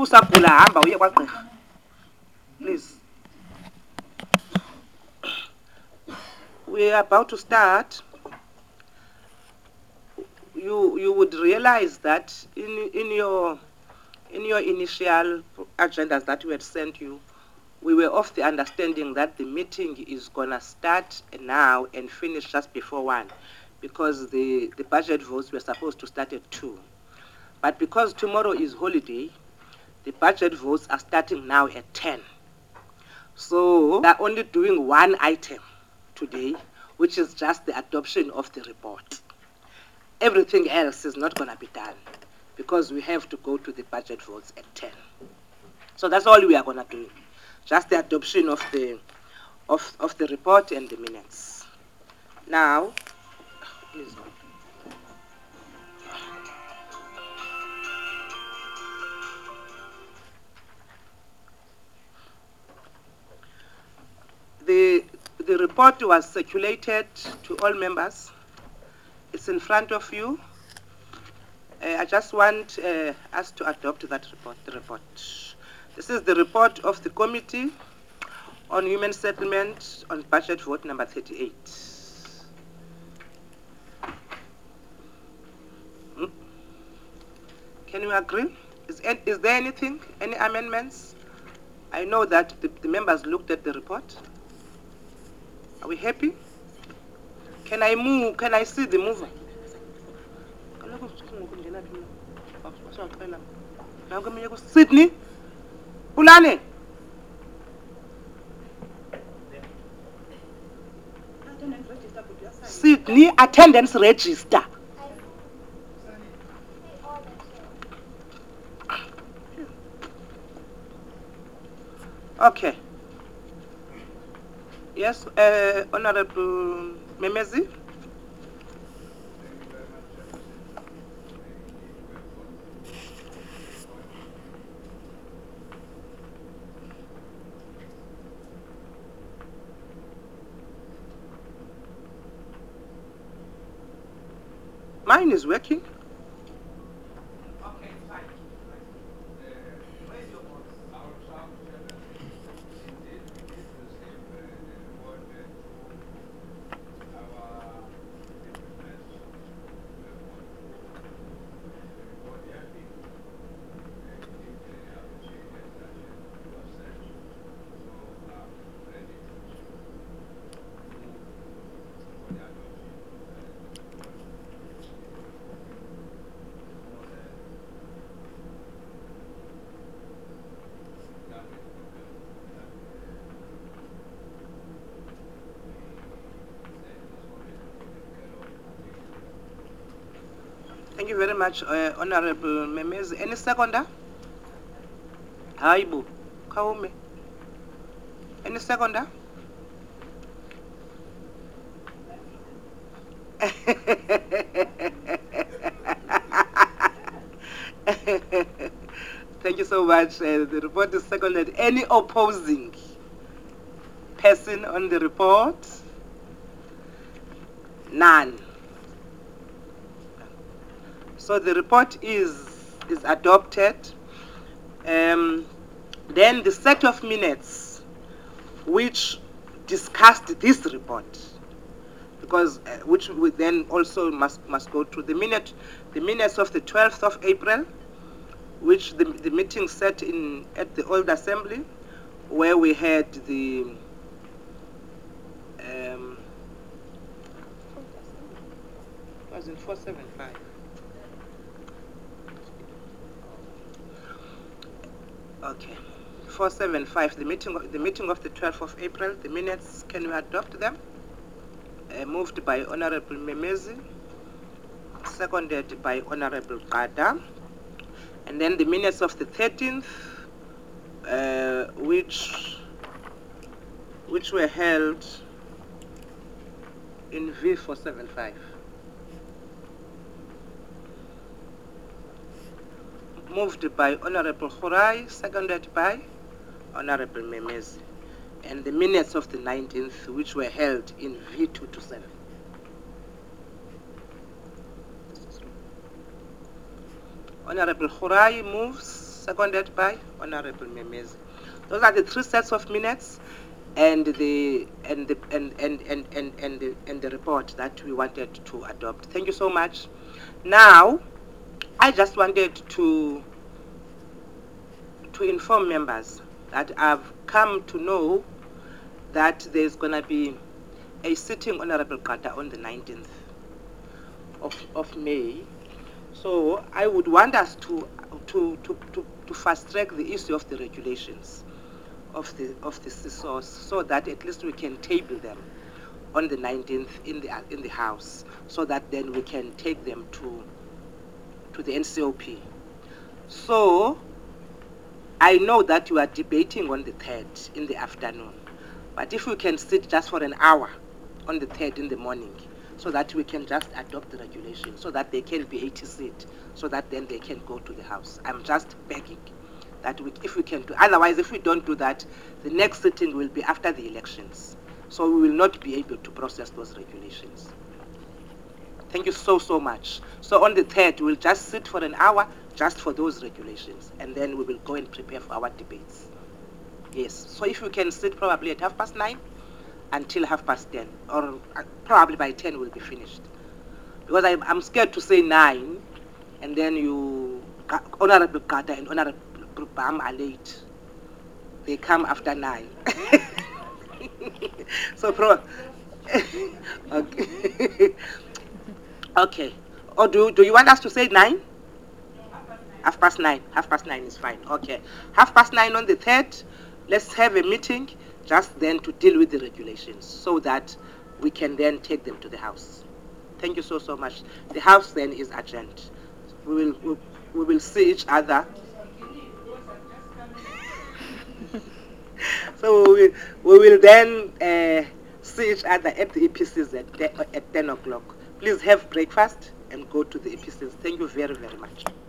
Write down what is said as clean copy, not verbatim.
Ubusagula hamba uye kwagqirha. Please. We are about to start. You would realize that in your initial agendas that we had sent you, we were of the understanding that the meeting is gonna start now and finish just before 1, because the budget votes were supposed to start at 2. But because tomorrow is holiday, the budget votes are starting now at 10. So we are only doing one item today, which is just the adoption of the report. Everything else is not going to be done because we have to go to the budget votes at 10. So that's all we are going to do, just the adoption of the report and the minutes. Now, please. The report was circulated to all members. It's in front of you. I just want us to adopt that report. This is the report of the Committee on Human Settlement on budget vote number 38. Can you agree? Is there anything, any amendments? I know that the members looked at the report. Are we happy? Can I move? Can I see the mover? Sydney? Pulane? Sydney, attendance register. Okay. Yes, Honorable Memezi. Mine is working. Okay, fine. Raise your voice. Indeed, we did receive the report to our department. We want to report hearing. Deeply appreciated that you have said. So I'm ready to move for the adoption. Thank you very much, Honorable Memezi. Any seconder? Haibu, Kaume. Any seconder? Thank you so much. The report is seconded. Any opposing person on the report? None. So the report is adopted. Then the set of minutes which discussed this report, because which we then also must go to the minutes of the 12th of April, which the meeting set at the old assembly, where we had the was in 475. Okay, 475. The meeting of the 12th of April. The minutes. Can you adopt them? Moved by Honorable Memezi, seconded by Honorable Kada. And then the minutes of the 13th, which were held in V475. Moved by Honorable Khurai, seconded by Honorable Memezi. And the minutes of the 19th, which were held in V227. Honorable Khurai moves, seconded by Honorable Memezi. Those are the 3 sets of minutes and the report that we wanted to adopt. Thank you so much. Now, I just wanted to inform members that I've come to know that there's going to be a sitting Honorable Kata on the 19th of May. So I would want us to fast track the issue of the regulations of the CSOs, so that at least we can table them on the 19th in the House, so that then we can take them to the NCOP. So I know that you are debating on the 3rd in the afternoon, but if we can sit just for an hour on the 3rd in the morning, so that we can just adopt the regulations, so that they can be 80 seat, so that then they can go to the House. I'm just begging that if we can do. Otherwise, if we don't do that, the next sitting will be after the elections. So we will not be able to process those regulations. Thank you so much. So on the 3rd, we'll just sit for an hour just for those regulations, and then we will go and prepare for our debates. Yes, so if we can sit probably at 9:30 until 10:30, or probably by 10 we'll be finished. Because I'm scared to say 9, and then Honorable Kata and Honorable Bam are late. They come after 9. So okay. Okay. Or do you want us to say 9? 9:30. 9:30 is fine. Okay. 9:30 on the 3rd. Let's have a meeting just then to deal with the regulations, so that we can then take them to the House. Thank you so much. The House then is adjourned. We will see each other. So we will then see each other at the EPCs at 10 o'clock. Please have breakfast and go to the EPCs. Thank you very, very much.